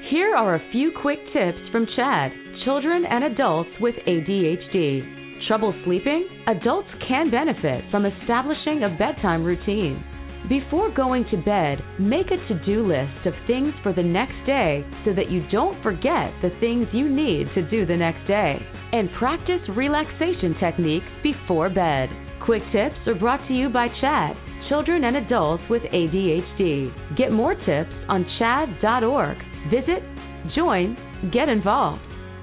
Here are a few quick tips from Chad, children and adults with ADHD. Trouble sleeping? Adults can benefit from establishing a bedtime routine. Before going to bed, make a to-do list of things for the next day so that you don't forget the things you need to do the next day. And practice relaxation techniques before bed. Quick tips are brought to you by Chad, children and adults with ADHD. Get more tips on chad.org. Visit, join, get involved.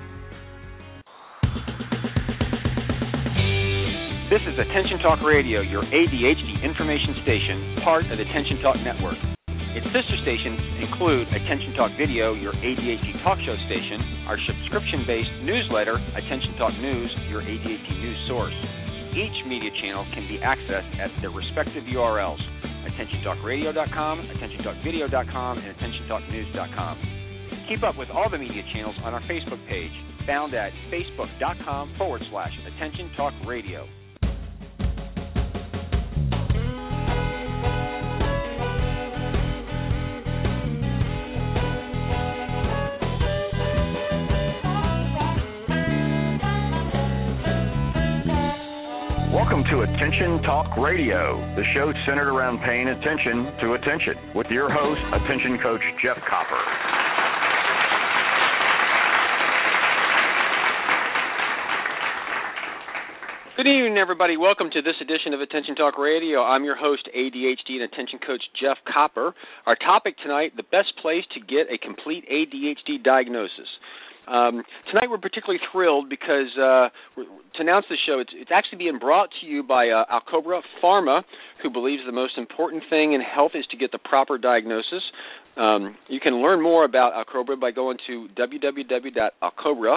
This is Attention Talk Radio, your ADHD information station, part of the Attention Talk Network. Its sister stations include Attention Talk Video, your ADHD talk show station, our subscription-based newsletter, Attention Talk News, your ADHD news source. Each media channel can be accessed at their respective URLs, AttentionTalkRadio.com, AttentionTalkVideo.com, and AttentionTalkNews.com. Keep up with all the media channels on our Facebook page, found at Facebook.com/Attention Talk Radio. Welcome to Attention Talk Radio, the show centered around paying attention to attention, with your host, Attention Coach Jeff Copper. Good evening, everybody. Welcome to this edition of Attention Talk Radio. I'm your host, ADHD and Attention Coach Jeff Copper. Our topic tonight, the best place to get a complete ADHD diagnosis. Tonight we're particularly thrilled because to announce the show, it's actually being brought to you by Alcobra Pharma, who believes the most important thing in health is to get the proper diagnosis. You can learn more about Alcobra by going to www.alcobra,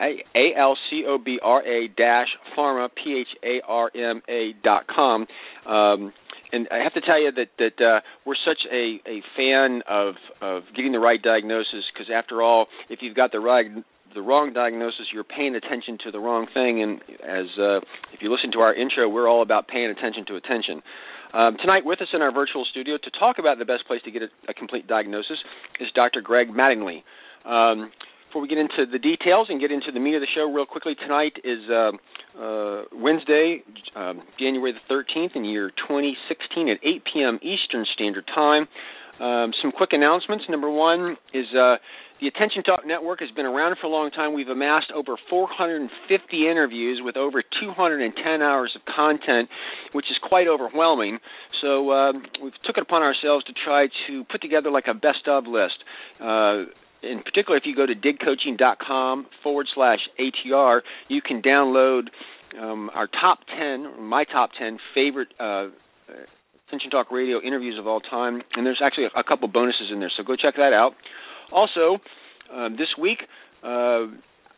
ALCOBRA-pharma, PHARMA.com. And I have to tell you that we're such a fan of getting the right diagnosis, because after all, if you've got the wrong diagnosis, you're paying attention to the wrong thing. And as if you listen to our intro, we're all about paying attention to attention. Tonight with us in our virtual studio to talk about the best place to get a complete diagnosis is Dr. Greg Mattingly. Before we get into the details and get into the meat of the show real quickly, tonight is Wednesday, January the 13th in the year 2016 at 8 p.m. Eastern Standard Time. Some quick announcements. Number one is the Attention Talk Network has been around for a long time. We've amassed over 450 interviews with over 210 hours of content, which is quite overwhelming. So we've took it upon ourselves to try to put together like a best-of list. In particular, if you go to digcoaching.com/ATR, you can download our top 10, my top 10 favorite Attention Talk Radio interviews of all time, and there's actually a couple bonuses in there, so go check that out. Also, this week, the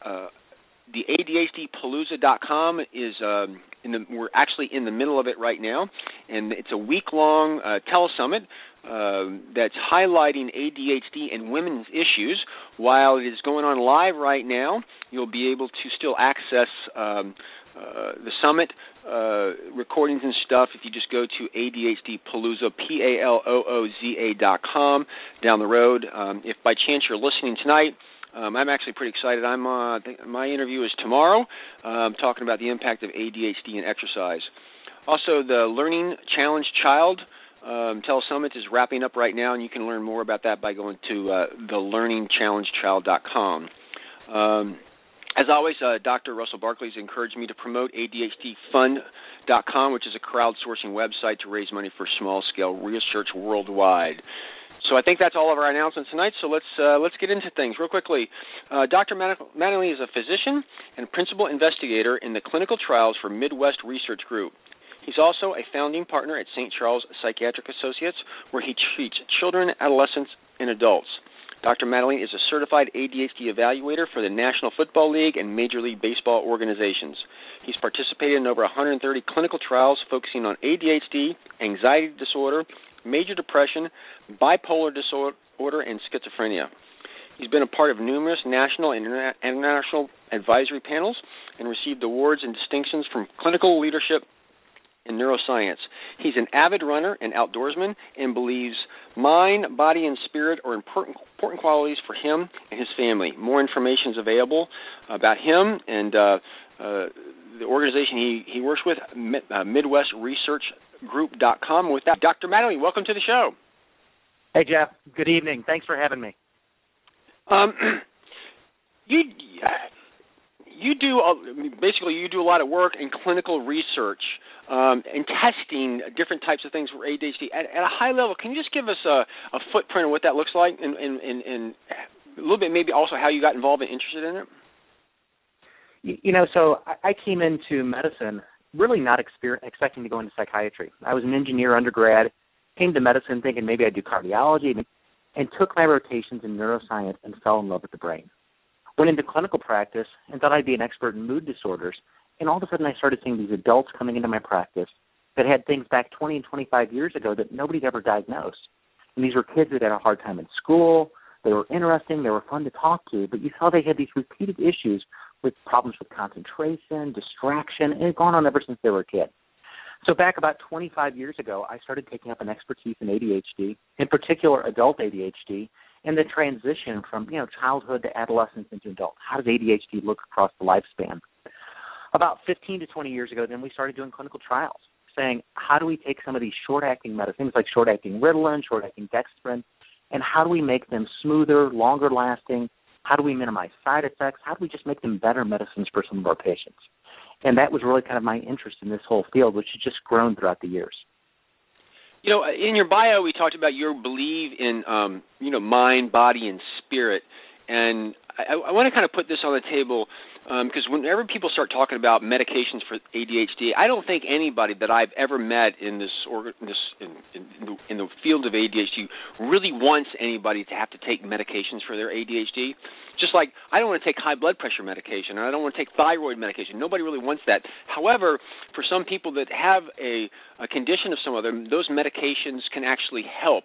ADHDpalooza.com is we're actually in the middle of it right now, and it's a week-long telesummit that's highlighting ADHD and women's issues. While it is going on live right now, you'll be able to still access the summit recordings and stuff if you just go to ADHDpalooza, PALOOZA.com down the road. If by chance you're listening tonight, I'm actually pretty excited. My interview is tomorrow, talking about the impact of ADHD and exercise. Also, the Learning Challenge Child telesummit is wrapping up right now, and you can learn more about that by going to thelearningchallengechild.com. As always, Dr. Russell Barkley has encouraged me to promote ADHDfund.com, which is a crowdsourcing website to raise money for small-scale research worldwide. So I think that's all of our announcements tonight, so let's get into things real quickly. Dr. Mattingly is a physician and principal investigator in the clinical trials for Midwest Research Group. He's also a founding partner at St. Charles Psychiatric Associates, where he treats children, adolescents, and adults. Dr. Mattingly is a certified ADHD evaluator for the National Football League and Major League Baseball organizations. He's participated in over 130 clinical trials focusing on ADHD, anxiety disorder, major depression, bipolar disorder, and schizophrenia. He's been a part of numerous national and international advisory panels and received awards and distinctions from clinical leadership in neuroscience. He's an avid runner and outdoorsman and believes Mind, body, and spirit are important qualities for him and his family. More information is available about him and the organization he works with, MidwestResearchGroup.com. With that, Dr. Mattingly, welcome to the show. Hey, Jeff. Good evening. Thanks for having me. You do a lot of work in clinical research and testing different types of things for ADHD. At a high level, can you just give us a footprint of what that looks like and a little bit maybe also how you got involved and interested in it? So I came into medicine really not expecting to go into psychiatry. I was an engineer undergrad, came to medicine thinking maybe I'd do cardiology, and took my rotations in neuroscience and fell in love with the brain. Went into clinical practice and thought I'd be an expert in mood disorders, and all of a sudden I started seeing these adults coming into my practice that had things back 20 and 25 years ago that nobody'd ever diagnosed. And these were kids that had a hard time in school. They were interesting. They were fun to talk to, but you saw they had these repeated issues with problems with concentration, distraction, and it had gone on ever since they were a kid. So back about 25 years ago, I started taking up an expertise in ADHD, in particular adult ADHD, and the transition from childhood to adolescence into adult. How does ADHD look across the lifespan? About 15 to 20 years ago, then we started doing clinical trials, saying how do we take some of these short-acting medicines like short-acting Ritalin, short-acting Dextran, and how do we make them smoother, longer-lasting? How do we minimize side effects? How do we just make them better medicines for some of our patients? And that was really kind of my interest in this whole field, which has just grown throughout the years. In your bio, we talked about your belief in, mind, body, and spirit. And I want to kind of put this on the table because whenever people start talking about medications for ADHD, I don't think anybody that I've ever met in in the field of ADHD really wants anybody to have to take medications for their ADHD. Just like I don't want to take high blood pressure medication, or I don't want to take thyroid medication. Nobody really wants that. However, for some people that have a condition of some other, those medications can actually help.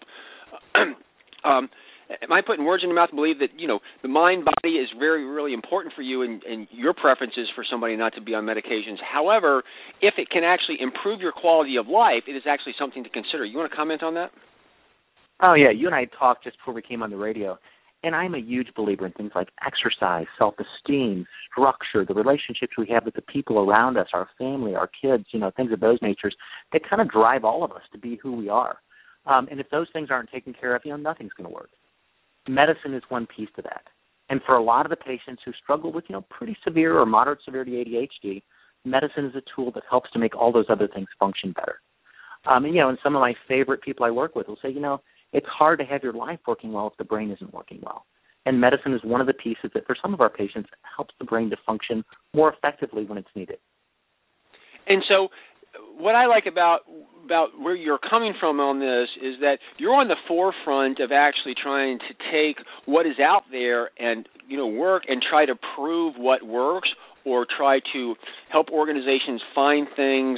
Am I putting words in your mouth to believe that, the mind, body is very, really important for you and your preference is for somebody not to be on medications. However, if it can actually improve your quality of life, it is actually something to consider. You want to comment on that? Oh, yeah. You and I talked just before we came on the radio, and I'm a huge believer in things like exercise, self-esteem, structure, the relationships we have with the people around us, our family, our kids, things of those natures that kind of drive all of us to be who we are. And if those things aren't taken care of, nothing's going to work. Medicine is one piece to that. And for a lot of the patients who struggle with, pretty severe or moderate severity ADHD, medicine is a tool that helps to make all those other things function better. And some of my favorite people I work with will say, it's hard to have your life working well if the brain isn't working well. And medicine is one of the pieces that for some of our patients helps the brain to function more effectively when it's needed. And so what I like about where you're coming from on this is that you're on the forefront of actually trying to take what is out there and work and try to prove what works, or try to help organizations find things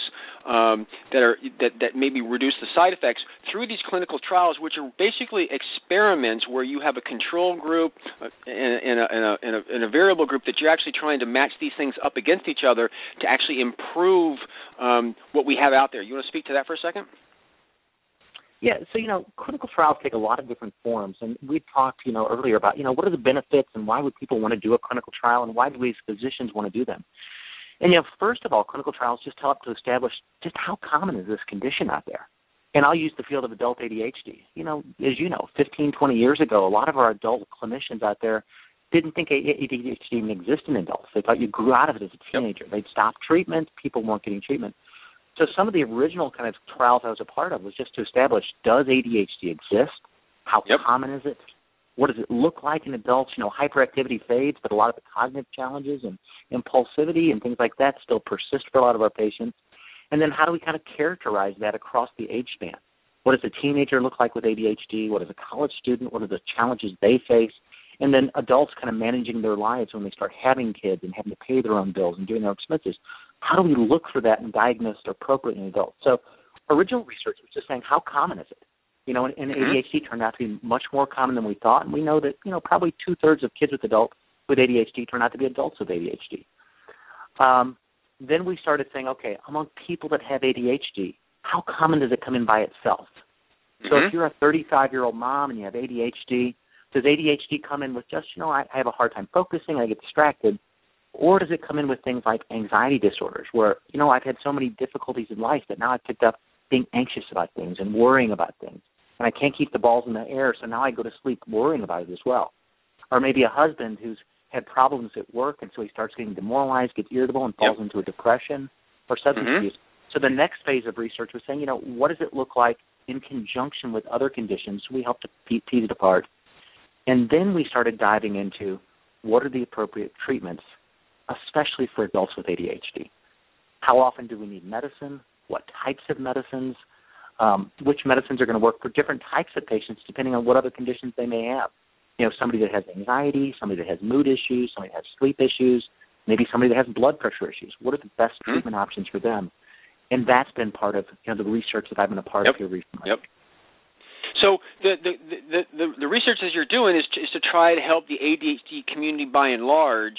that maybe reduce the side effects through these clinical trials, which are basically experiments where you have a control group and a variable group that you're actually trying to match these things up against each other to actually improve what we have out there. You want to speak to that for a second? Yeah, so, clinical trials take a lot of different forms, and we talked, earlier about, what are the benefits and why would people want to do a clinical trial and why do we as physicians want to do them? And, first of all, clinical trials just help to establish just how common is this condition out there. And I'll use the field of adult ADHD. As 15, 20 years ago, a lot of our adult clinicians out there didn't think ADHD even existed in adults. They thought you grew out of it as a teenager. They'd stop treatment. People weren't getting treatment. So some of the original kind of trials I was a part of was just to establish, does ADHD exist? How common is it? What does it look like in adults? Hyperactivity fades, but a lot of the cognitive challenges and impulsivity and things like that still persist for a lot of our patients. And then how do we kind of characterize that across the age span? What does a teenager look like with ADHD? What does a college student? What are the challenges they face? And then adults kind of managing their lives when they start having kids and having to pay their own bills and doing their expenses. How do we look for that and diagnose it appropriately in adults? So original research was just saying, how common is it? And ADHD turned out to be much more common than we thought. And we know that, probably 2/3 of kids with ADHD turn out to be adults with ADHD. Then we started saying, okay, among people that have ADHD, how common does it come in by itself? So if you're a 35-year-old mom and you have ADHD, does ADHD come in with just, I have a hard time focusing, I get distracted, or does it come in with things like anxiety disorders where, I've had so many difficulties in life that now I've picked up being anxious about things and worrying about things, and I can't keep the balls in the air, so now I go to sleep worrying about it as well. Or maybe a husband who's had problems at work, and so he starts getting demoralized, gets irritable, and falls into a depression or substance abuse. So the next phase of research was saying, what does it look like in conjunction with other conditions? We helped to tease it apart. And then we started diving into what are the appropriate treatments, especially for adults with ADHD. How often do we need medicine? What types of medicines? Which medicines are going to work for different types of patients depending on what other conditions they may have. Somebody that has anxiety, somebody that has mood issues, somebody that has sleep issues, maybe somebody that has blood pressure issues. What are the best treatment options for them? And that's been part of the research that I've been a part of here recently. So the research that you're doing is to try to help the ADHD community by and large,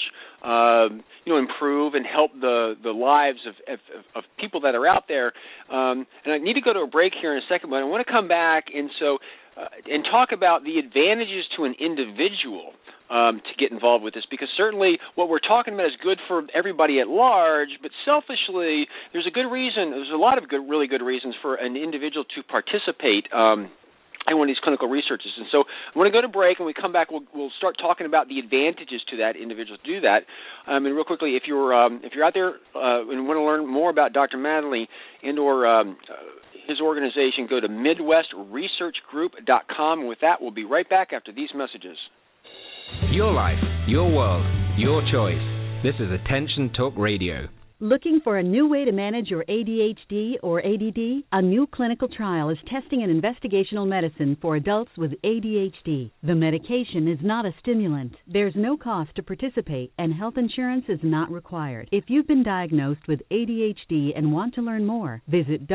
improve and help the lives of people that are out there. And I need to go to a break here in a second, but I want to come back and talk about the advantages to an individual to get involved with this, because certainly what we're talking about is good for everybody at large, but selfishly, there's a lot of really good reasons for an individual to participate in one of these clinical researches. And so I want to go to break, and when we come back, we'll start talking about the advantages to that individual to do that. And real quickly, if you're out there and want to learn more about Dr. Mattingly and or his organization, go to MidwestResearchGroup.com. And with that, we'll be right back after these messages. Your life, your world, your choice. This is Attention Talk Radio. Looking for a new way to manage your ADHD or ADD? A new clinical trial is testing an investigational medicine for adults with ADHD. The medication is not a stimulant. There's no cost to participate, and health insurance is not required. If you've been diagnosed with ADHD and want to learn more, visit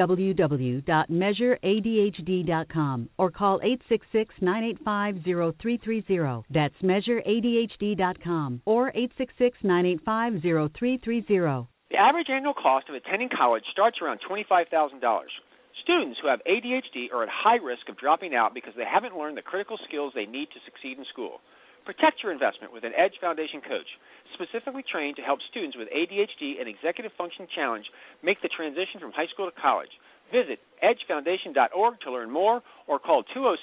www.measureadhd.com or call 866-985-0330. That's measureadhd.com or 866-985-0330. The average annual cost of attending college starts around $25,000. Students who have ADHD are at high risk of dropping out because they haven't learned the critical skills they need to succeed in school. Protect your investment with an EDGE Foundation coach, specifically trained to help students with ADHD and executive function challenge make the transition from high school to college. Visit edgefoundation.org to learn more or call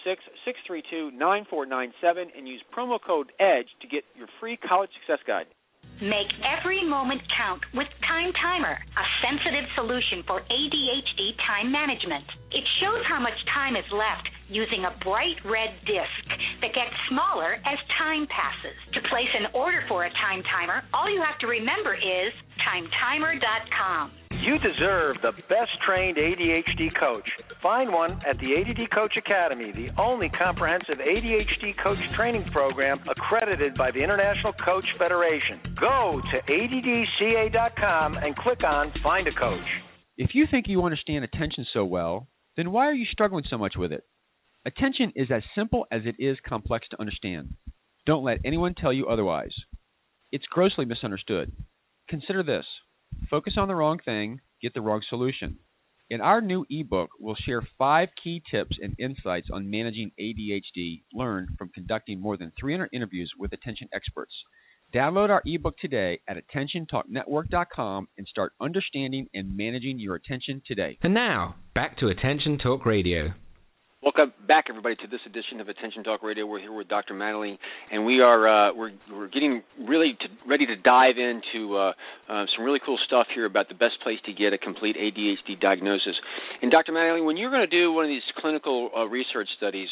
206-632-9497 and use promo code EDGE to get your free college success guide. Make every moment count with Time Timer, a sensitive solution for ADHD time management. It shows how much time is left using a bright red disc that gets smaller as time passes. To place an order for a Time Timer, all you have to remember is timetimer.com. You deserve the best-trained ADHD coach. Find one at the ADD Coach Academy, the only comprehensive ADHD coach training program accredited by the International Coach Federation. Go to addca.com and click on Find a Coach. If you think you understand attention so well, then why are you struggling so much with it? Attention is as simple as it is complex to understand. Don't let anyone tell you otherwise. It's grossly misunderstood. Consider this. Focus on the wrong thing, get the wrong solution. In our new ebook, we'll share 5 key tips and insights on managing ADHD learned from conducting more than 300 interviews with attention experts. Download our ebook today at AttentionTalkNetwork.com and start understanding and managing your attention today. And now, back to Attention Talk Radio. Welcome back, everybody, to this edition of Attention Talk Radio. We're here with Dr. Mattingly, and we are we're getting ready to dive into some really cool stuff here about the best place to get a complete ADHD diagnosis. And Dr. Mattingly, when you're going to do one of these clinical research studies,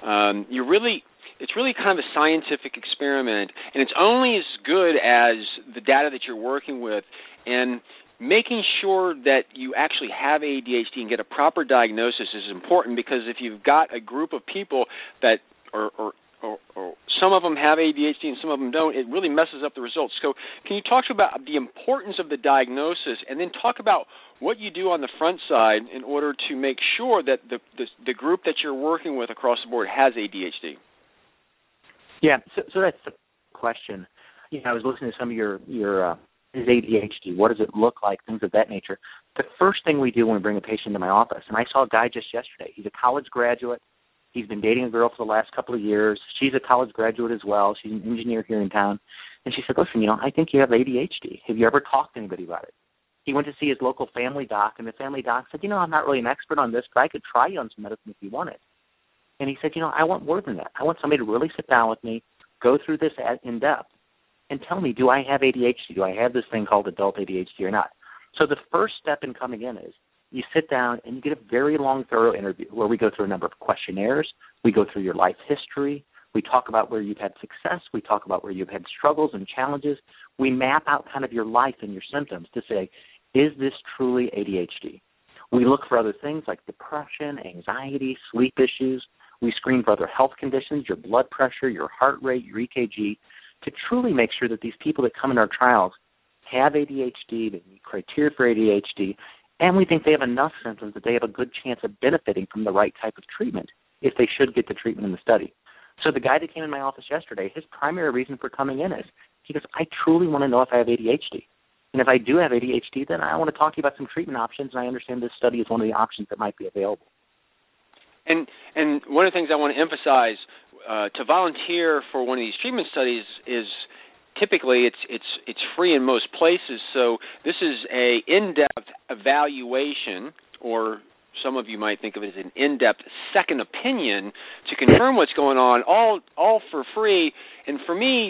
it's really kind of a scientific experiment, and it's only as good as the data that you're working with. And making sure that you actually have ADHD and get a proper diagnosis is important, because if you've got a group of people that or some of them have ADHD and some of them don't, it really messes up the results. So can you talk about the importance of the diagnosis, and then talk about what you do on the front side in order to make sure that the group that you're working with across the board has ADHD? Yeah, so that's the question. I was listening to some of your is ADHD? What does it look like? Things of that nature. The first thing we do when we bring a patient to my office, and I saw a guy just yesterday. He's a college graduate. He's been dating a girl for the last couple of years. She's a college graduate as well. She's an engineer here in town. And she said, listen, I think you have ADHD. Have you ever talked to anybody about it? He went to see his local family doc, and the family doc said, I'm not really an expert on this, but I could try you on some medicine if you want it. And he said, I want more than that. I want somebody to really sit down with me, go through this in depth, and tell me, do I have ADHD? Do I have this thing called adult ADHD or not? So the first step in coming in is you sit down and you get a very long, thorough interview where we go through a number of questionnaires. We go through your life history. We talk about where you've had success. We talk about where you've had struggles and challenges. We map out kind of your life and your symptoms to say, is this truly ADHD? We look for other things like depression, anxiety, sleep issues. We screen for other health conditions, your blood pressure, your heart rate, your EKG, to truly make sure that these people that come in our trials have ADHD, they meet criteria for ADHD, and we think they have enough symptoms that they have a good chance of benefiting from the right type of treatment if they should get the treatment in the study. So the guy that came in my office yesterday, his primary reason for coming in is he goes, I truly want to know if I have ADHD. And if I do have ADHD, then I want to talk to you about some treatment options, and I understand this study is one of the options that might be available. And one of the things I want to emphasize, to volunteer for one of these treatment studies is typically it's free in most places. So this is a in-depth evaluation, or some of you might think of it as an in-depth second opinion to confirm what's going on, all for free. And for me,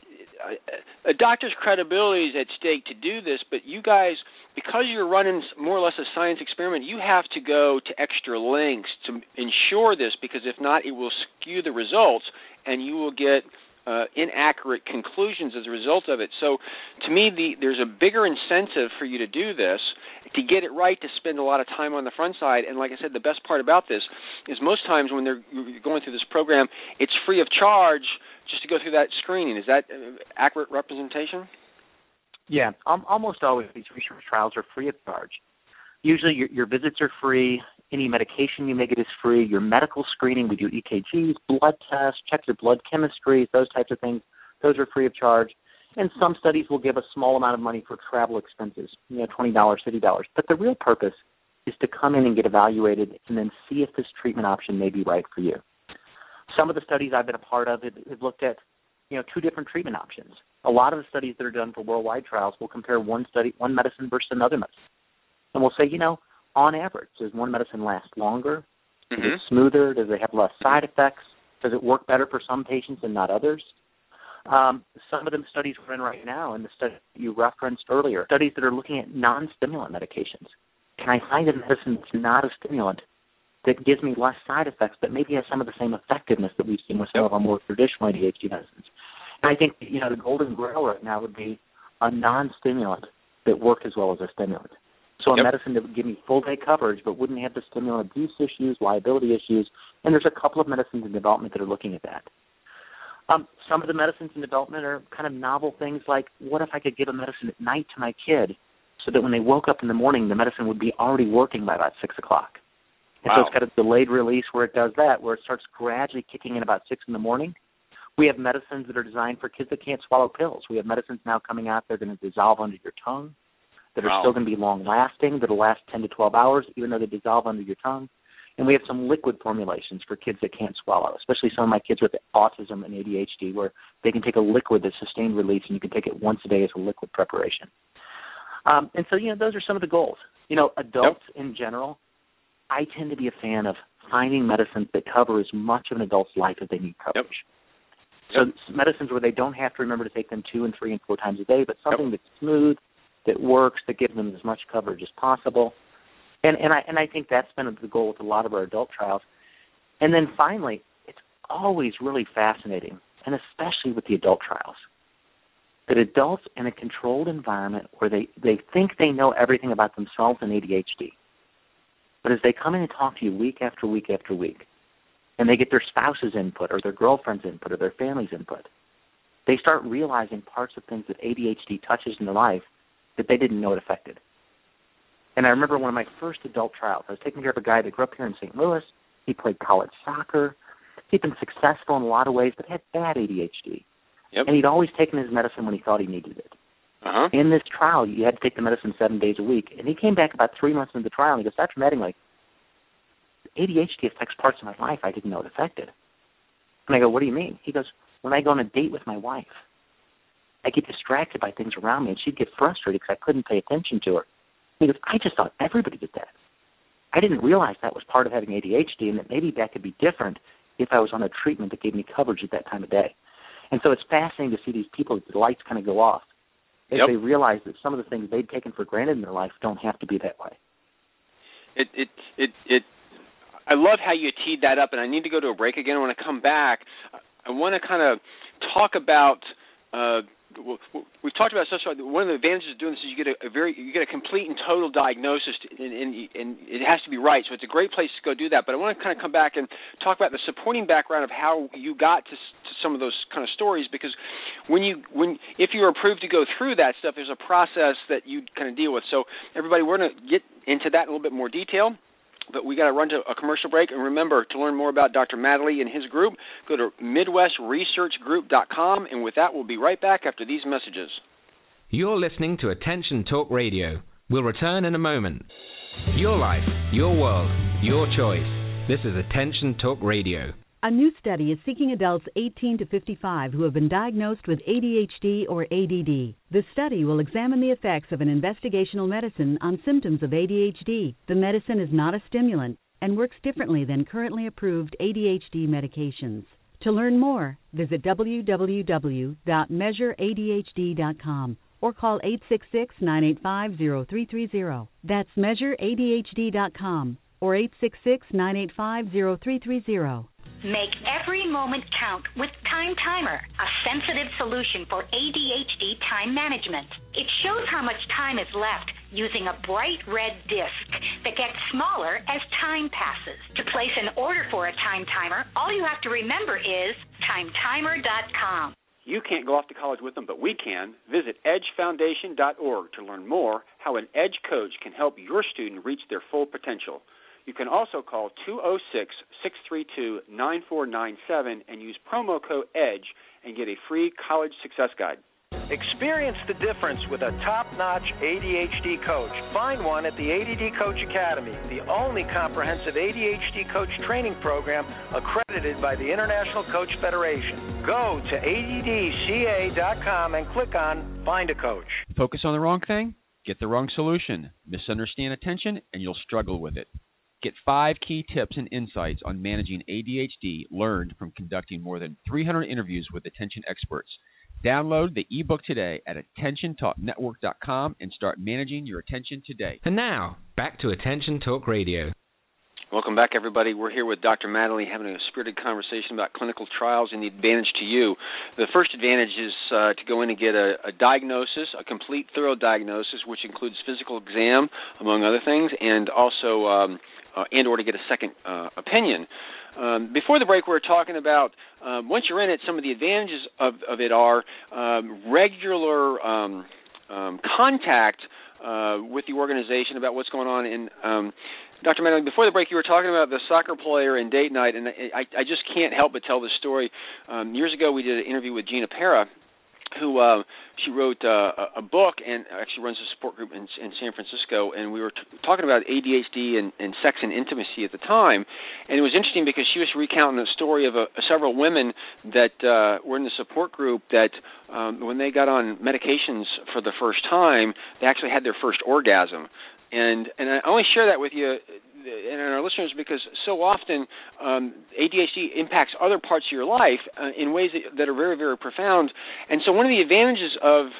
a doctor's credibility is at stake to do this, but you guys, because you're running more or less a science experiment, you have to go to extra lengths to ensure this, because if not, it will skew the results and you will get inaccurate conclusions as a result of it. So to me, there's a bigger incentive for you to do this, to get it right, to spend a lot of time on the front side. And like I said, the best part about this is most times when you're going through this program, it's free of charge just to go through that screening. Is that accurate representation? Yeah, almost always these research trials are free of charge. Usually your visits are free. Any medication you may get is free. Your medical screening, we do EKGs, blood tests, check your blood chemistry, those types of things. Those are free of charge. And some studies will give a small amount of money for travel expenses, $20, $50. But the real purpose is to come in and get evaluated and then see if this treatment option may be right for you. Some of the studies I've been a part of have looked at, two different treatment options. A lot of the studies that are done for worldwide trials will compare one medicine versus another medicine. And we'll say, on average, does one medicine last longer? Is it smoother? Does it have less side effects? Does it work better for some patients and not others? Some of them studies we're in right now, and the study you referenced earlier, studies that are looking at non-stimulant medications. Can I find a medicine that's not a stimulant that gives me less side effects but maybe has some of the same effectiveness that we've seen with some of our more traditional ADHD medicines? And I think, the golden grail right now would be a non-stimulant that worked as well as a stimulant. So a medicine that would give me full-day coverage but wouldn't have the stimulant abuse issues, liability issues, and there's a couple of medicines in development that are looking at that. Some of the medicines in development are kind of novel things like, what if I could give a medicine at night to my kid so that when they woke up in the morning, the medicine would be already working by about 6 o'clock? And so it's got a delayed release where it does that, where it starts gradually kicking in about 6 in the morning. We have medicines that are designed for kids that can't swallow pills. We have medicines now coming out that are going to dissolve under your tongue, that are still going to be long-lasting, that will last 10 to 12 hours, even though they dissolve under your tongue. And we have some liquid formulations for kids that can't swallow, especially some of my kids with autism and ADHD, where they can take a liquid that's sustained release, and you can take it once a day as a liquid preparation. And so, those are some of the goals. Adults in general, I tend to be a fan of finding medicines that cover as much of an adult's life as they need coverage. So medicines where they don't have to remember to take them 2 and 3 and 4 times a day, but something that's smooth, that works, that gives them as much coverage as possible. And I think that's been the goal with a lot of our adult trials. And then finally, it's always really fascinating, and especially with the adult trials, that adults in a controlled environment where they think they know everything about themselves and ADHD, but as they come in and talk to you week after week after week, and they get their spouse's input or their girlfriend's input or their family's input, they start realizing parts of things that ADHD touches in their life that they didn't know it affected. And I remember one of my first adult trials, I was taking care of a guy that grew up here in St. Louis. He played college soccer. He'd been successful in a lot of ways, but had bad ADHD. And he'd always taken his medicine when he thought he needed it. In this trial, you had to take the medicine 7 days a week. And he came back about 3 months into the trial, and he goes, Dr. Mattingly, ADHD affects parts of my life I didn't know it affected. And I go, what do you mean? He goes, when I go on a date with my wife, I get distracted by things around me, and she'd get frustrated because I couldn't pay attention to her. He goes, I just thought everybody did that. I didn't realize that was part of having ADHD, and that maybe that could be different if I was on a treatment that gave me coverage at that time of day. And so it's fascinating to see these people, the lights kind of go off as they realize that some of the things they'd taken for granted in their life don't have to be that way. I love how you teed that up, and I need to go to a break again. I want to come back. I want to kind of talk about. We've talked about such. One of the advantages of doing this is you get a complete and total diagnosis, and it has to be right. So it's a great place to go do that. But I want to kind of come back and talk about the supporting background of how you got to some of those kind of stories, because if you're approved to go through that stuff, there's a process that you kind of deal with. So everybody, we're going to get into that in a little bit more detail. But we got to run to a commercial break. And remember, to learn more about Dr. Mattingly and his group, go to MidwestResearchGroup.com. And with that, we'll be right back after these messages. You're listening to Attention Talk Radio. We'll return in a moment. Your life, your world, your choice. This is Attention Talk Radio. A new study is seeking adults 18 to 55 who have been diagnosed with ADHD or ADD. The study will examine the effects of an investigational medicine on symptoms of ADHD. The medicine is not a stimulant and works differently than currently approved ADHD medications. To learn more, visit www.measureadhd.com or call 866-985-0330. That's measureadhd.com or 866-985-0330. Make every moment count with Time Timer, a sensitive solution for ADHD time management. It shows how much time is left using a bright red disc that gets smaller as time passes. To place an order for a Time Timer, all you have to remember is timetimer.com. You can't go off to college with them, but we can. Visit edgefoundation.org to learn more how an EDGE coach can help your student reach their full potential. You can also call 206-632-9497 and use promo code EDGE and get a free college success guide. Experience the difference with a top-notch ADHD coach. Find one at the ADD Coach Academy, the only comprehensive ADHD coach training program accredited by the International Coach Federation. Go to addca.com and click on Find a Coach. Focus on the wrong thing, get the wrong solution. Misunderstand attention, and you'll struggle with it. Get 5 key tips and insights on managing ADHD learned from conducting more than 300 interviews with attention experts. Download the ebook today at AttentionTalkNetwork.com and start managing your attention today. And now, back to Attention Talk Radio. Welcome back, everybody. We're here with Dr. Mattingly having a spirited conversation about clinical trials and the advantage to you. The first advantage is to go in and get a diagnosis, a complete, thorough diagnosis, which includes physical exam, among other things, and also or to get a second opinion. Before the break, we were talking about once you're in it, some of the advantages of it are regular contact with the organization about what's going on. And Dr. Mattingly, before the break, you were talking about the soccer player and date night, and I just can't help but tell this story. Years ago, we did an interview with Gina Pera, who she wrote a book and actually runs a support group in San Francisco, and we were talking about ADHD and sex and intimacy at the time. And it was interesting because she was recounting the story of several women that were in the support group that when they got on medications for the first time, they actually had their first orgasm. And I only share that with you and our listeners because so often ADHD impacts other parts of your life in ways that are very, very profound. And so one of the advantages of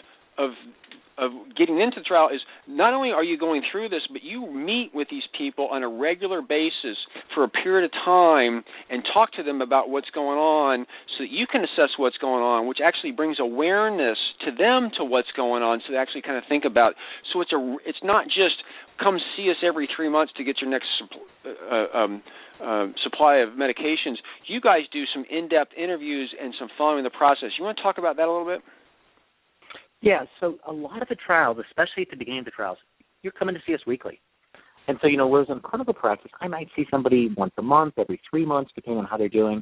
getting into the trial is not only are you going through this, but you meet with these people on a regular basis for a period of time and talk to them about what's going on so that you can assess what's going on, which actually brings awareness to them to what's going on so they actually kind of think about. So it's not just come see us every 3 months to get your next supply of medications. You guys do some in-depth interviews and some following the process. You want to talk about that a little bit? Yeah, so a lot of the trials, especially at the beginning of the trials, you're coming to see us weekly. And so, whereas in clinical practice, I might see somebody once a month, every 3 months, depending on how they're doing.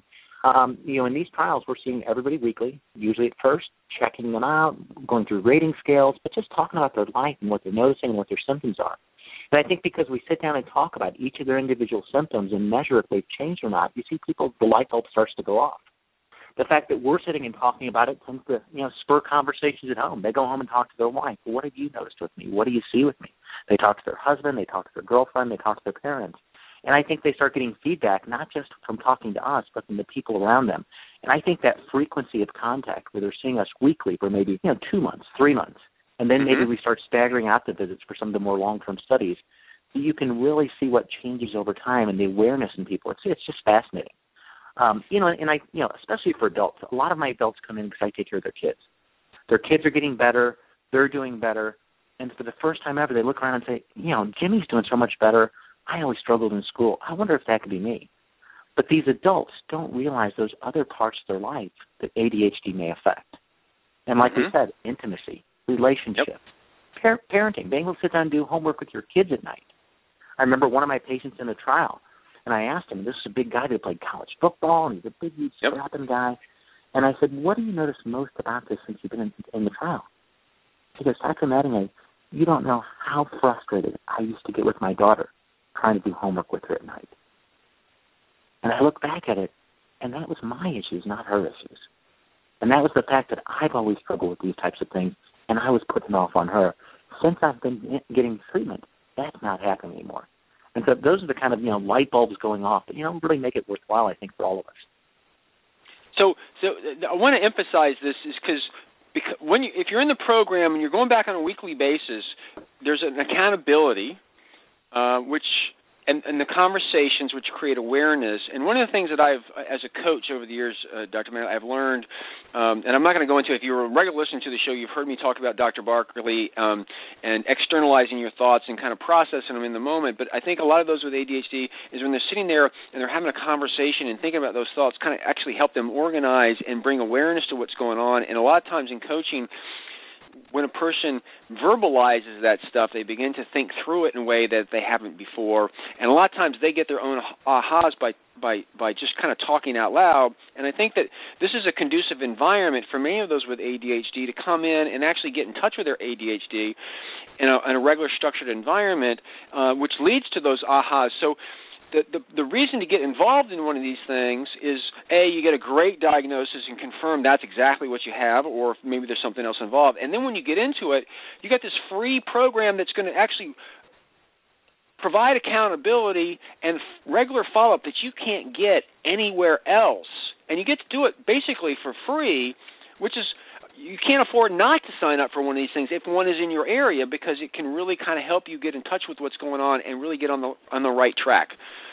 In these trials, we're seeing everybody weekly, usually at first, checking them out, going through rating scales, but just talking about their life and what they're noticing and what their symptoms are. And I think because we sit down and talk about each of their individual symptoms and measure if they've changed or not, you see the light bulb starts to go off. The fact that we're sitting and talking about it tends to, spur conversations at home. They go home and talk to their wife. Well, what have you noticed with me? What do you see with me? They talk to their husband. They talk to their girlfriend. They talk to their parents. And I think they start getting feedback, not just from talking to us, but from the people around them. And I think that frequency of contact, where they're seeing us weekly for maybe 2 months, 3 months, and then maybe we start staggering out the visits for some of the more long-term studies, you can really see what changes over time and the awareness in people. It's just fascinating. Especially for adults. A lot of my adults come in because I take care of their kids. Their kids are getting better. They're doing better. And for the first time ever, they look around and say, Jimmy's doing so much better. I always struggled in school. I wonder if that could be me. But these adults don't realize those other parts of their life that ADHD may affect. And like we said, intimacy, relationships, parenting, being able to sit down and do homework with your kids at night. I remember one of my patients in a trial, and I asked him, this is a big guy that played college football, and he's a big, huge, strapping guy. And I said, what do you notice most about this since you've been in the trial? He goes, Dr. Mattingly, you don't know how frustrated I used to get with my daughter trying to do homework with her at night. And I look back at it, and that was my issues, not her issues. And that was the fact that I've always struggled with these types of things, and I was putting off on her. Since I've been getting treatment, that's not happening anymore. And so those are the kind of, light bulbs going off that, really make it worthwhile, I think, for all of us. So I want to emphasize this is because if you're in the program and you're going back on a weekly basis, there's an accountability, and the conversations which create awareness. And one of the things that I've, as a coach over the years, Dr. Mann, I've learned, and I'm not going to go into it. If you're a regular listener to the show, you've heard me talk about Dr. Barkley and externalizing your thoughts and kind of processing them in the moment. But I think a lot of those with ADHD is when they're sitting there and they're having a conversation and thinking about those thoughts kind of actually help them organize and bring awareness to what's going on. And a lot of times in coaching, when a person verbalizes that stuff, they begin to think through it in a way that they haven't before. And a lot of times they get their own ahas by just kind of talking out loud. And I think that this is a conducive environment for many of those with ADHD to come in and actually get in touch with their ADHD in a regular structured environment, which leads to those ahas. So the reason to get involved in one of these things is, A, you get a great diagnosis and confirm that's exactly what you have, or maybe there's something else involved. And then when you get into it, you got this free program that's going to actually provide accountability and regular follow-up that you can't get anywhere else. And you get to do it basically for free, which is you can't afford not to sign up for one of these things if one is in your area, because it can really kind of help you get in touch with what's going on and really get on the right track.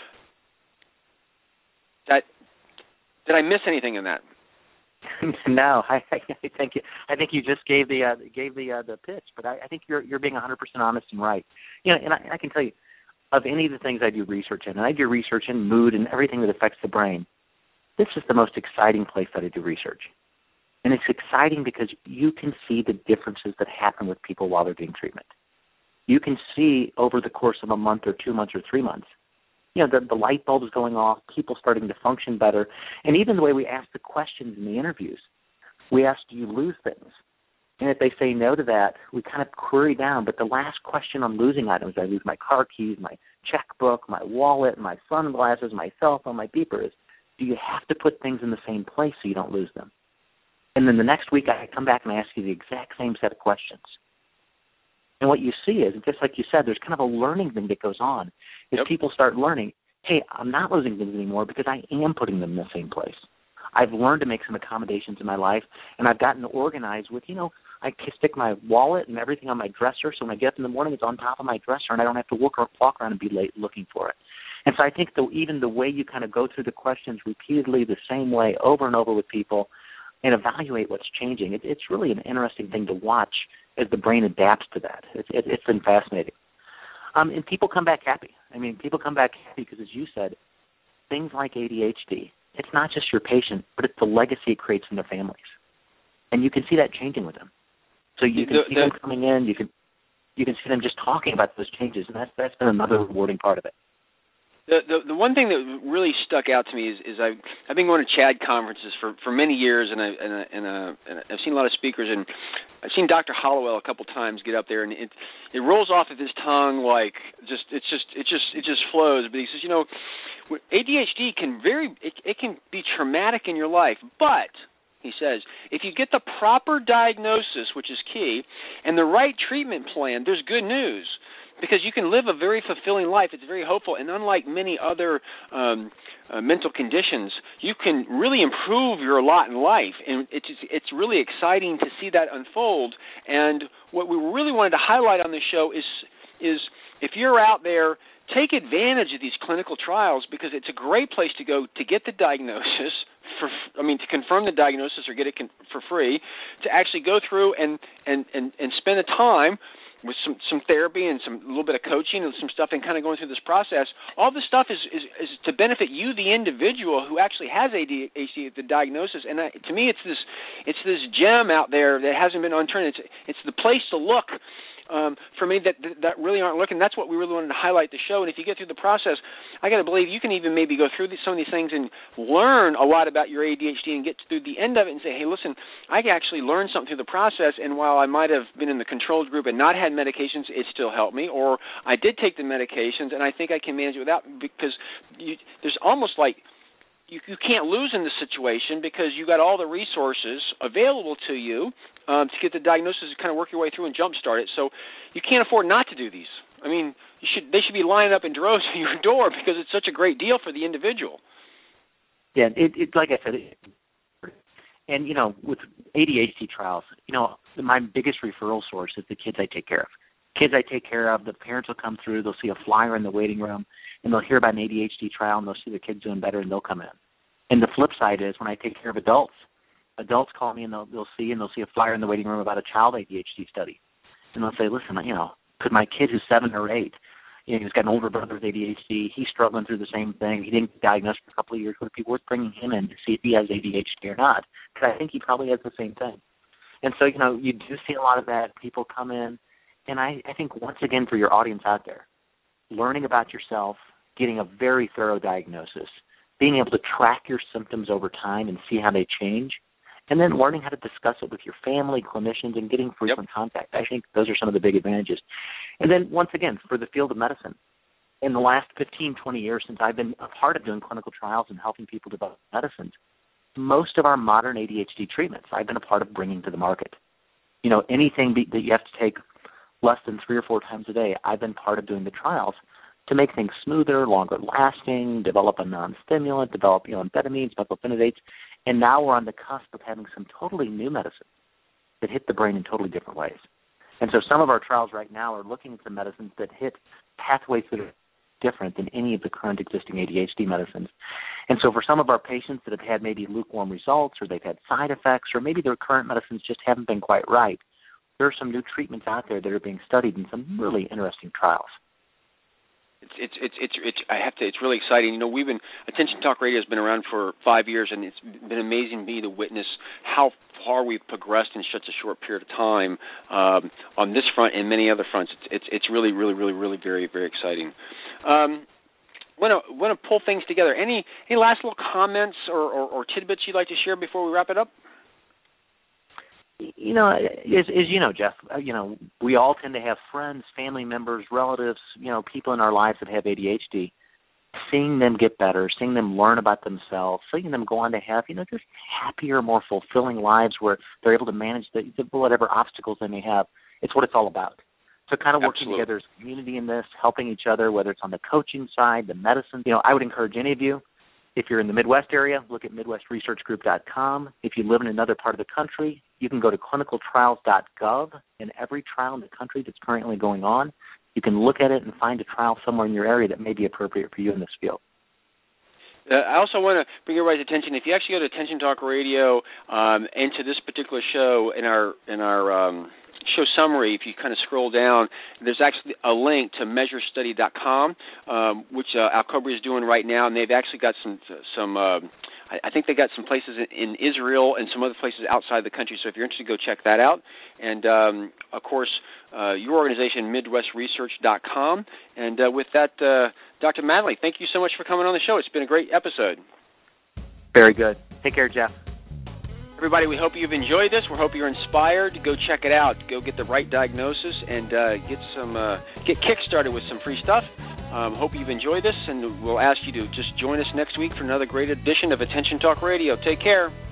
Did I miss anything in that? No, I think you. I think you just gave the pitch, but I think you're being 100% honest and right. And I can tell you, of any of the things I do research in, and I do research in mood and everything that affects the brain, this is the most exciting place that I do research. And it's exciting because you can see the differences that happen with people while they're doing treatment. You can see over the course of a month or 2 months or 3 months, the light bulbs going off, people starting to function better. And even the way we ask the questions in the interviews, we ask, do you lose things? And if they say no to that, we kind of query down. But the last question on losing items, I lose my car keys, my checkbook, my wallet, my sunglasses, my cell phone, my beeper, is do you have to put things in the same place so you don't lose them? And then the next week I come back and I ask you the exact same set of questions. And what you see is, just like you said, there's kind of a learning thing that goes on. Is people start learning, hey, I'm not losing things anymore because I am putting them in the same place. I've learned to make some accommodations in my life, and I've gotten organized with, I stick my wallet and everything on my dresser, so when I get up in the morning, it's on top of my dresser, and I don't have to walk around and be late looking for it. And so I think even the way you kind of go through the questions repeatedly the same way over and over with people and evaluate what's changing, it's really an interesting thing to watch as the brain adapts to that. It's been fascinating. And people come back happy. People come back happy because, as you said, things like ADHD, it's not just your patient, but it's the legacy it creates in their families. And you can see that changing with them. So you can see them coming in, you can see them just talking about those changes, and that's been another rewarding part of it. The one thing that really stuck out to me is I've been going to CHAD conferences for many years, and I've seen a lot of speakers, and I've seen Dr. Hollowell a couple times get up there, and it rolls off of his tongue like it just flows. But he says, ADHD can be traumatic in your life, but he says, if you get the proper diagnosis, which is key, and the right treatment plan, there's good news. Because you can live a very fulfilling life. It's very hopeful. And unlike many other mental conditions, you can really improve your lot in life. And it's really exciting to see that unfold. And what we really wanted to highlight on this show is if you're out there, take advantage of these clinical trials, because it's a great place to go to get the diagnosis, to confirm the diagnosis or get it for free, to actually go through and spend the time with some therapy and a little bit of coaching and some stuff, and kind of going through this process. All this stuff is to benefit you, the individual who actually has ADHD, the diagnosis. And to me, it's this gem out there that hasn't been unturned. It's the place to look. For me, that really aren't looking. That's what we really wanted to highlight the show. And if you get through the process, I got to believe you can even maybe go through some of these things and learn a lot about your ADHD and get through the end of it and say, hey, listen, I actually learned something through the process, and while I might have been in the controlled group and not had medications, it still helped me, or I did take the medications, and I think I can manage it without, because there's almost like you can't lose in this situation, because you got all the resources available to you to get the diagnosis and kind of work your way through and jumpstart it. So you can't afford not to do these. I mean, they should be lining up in droves at your door, because it's such a great deal for the individual. Yeah, it like I said, and with ADHD trials, my biggest referral source is the kids I take care of. Kids I take care of, the parents will come through, they'll see a flyer in the waiting room, and they'll hear about an ADHD trial, and they'll see the kids doing better, and they'll come in. And the flip side is when I take care of adults call me, and they'll see a flyer in the waiting room about a child ADHD study. And they'll say, listen, could my kid who's 7 or 8, he's got an older brother with ADHD, he's struggling through the same thing, he didn't get diagnosed for a couple of years, would it be worth bringing him in to see if he has ADHD or not? Because I think he probably has the same thing. And so, you do see a lot of that. People come in, and I think, once again, for your audience out there, learning about yourself, getting a very thorough diagnosis, being able to track your symptoms over time and see how they change, and then learning how to discuss it with your family, clinicians, and getting frequent contact. I think those are some of the big advantages. And then, once again, for the field of medicine, in the last 15, 20 years since I've been a part of doing clinical trials and helping people develop medicines, most of our modern ADHD treatments I've been a part of bringing to the market. Anything that you have to take less than 3 or 4 times a day, I've been part of doing the trials to make things smoother, longer lasting, develop a non-stimulant, develop amphetamines, methylphenidates, and now we're on the cusp of having some totally new medicines that hit the brain in totally different ways. And so some of our trials right now are looking at some medicines that hit pathways that are different than any of the current existing ADHD medicines. And so for some of our patients that have had maybe lukewarm results, or they've had side effects, or maybe their current medicines just haven't been quite right, there are some new treatments out there that are being studied in some really interesting trials. It's really exciting. We've been Attention Talk Radio has been around for 5 years, and it's been amazing to me to witness how far we've progressed in such a short period of time on this front and many other fronts. It's really, really, really, really very, very exciting. Want to pull things together. Any last little comments or tidbits you'd like to share before we wrap it up? As you know, Jeff, we all tend to have friends, family members, relatives, people in our lives that have ADHD. Seeing them get better, seeing them learn about themselves, seeing them go on to have, just happier, more fulfilling lives where they're able to manage whatever obstacles they may have. It's what it's all about. So kind of working together as a community in this, helping each other, whether it's on the coaching side, the medicine. I would encourage any of you, if you're in the Midwest area, look at MidwestResearchGroup.com. If you live in another part of the country, you can go to clinicaltrials.gov, and every trial in the country that's currently going on, you can look at it and find a trial somewhere in your area that may be appropriate for you in this field. I also want to bring everybody's attention. If you actually go to Attention Talk Radio and to this particular show in our show summary, if you kind of scroll down, there's actually a link to MeasureStudy.com, which Alcobria is doing right now, and they've actually got some I think they got some places in Israel and some other places outside the country. So if you're interested, go check that out. And of course, your organization, MidwestResearch.com. And with that, Dr. Mattingly, thank you so much for coming on the show. It's been a great episode. Very good. Take care, Jeff. Everybody, we hope you've enjoyed this. We hope you're inspired. Go check it out. Go get the right diagnosis and get kick-started with some free stuff. Hope you've enjoyed this, and we'll ask you to just join us next week for another great edition of Attention Talk Radio. Take care.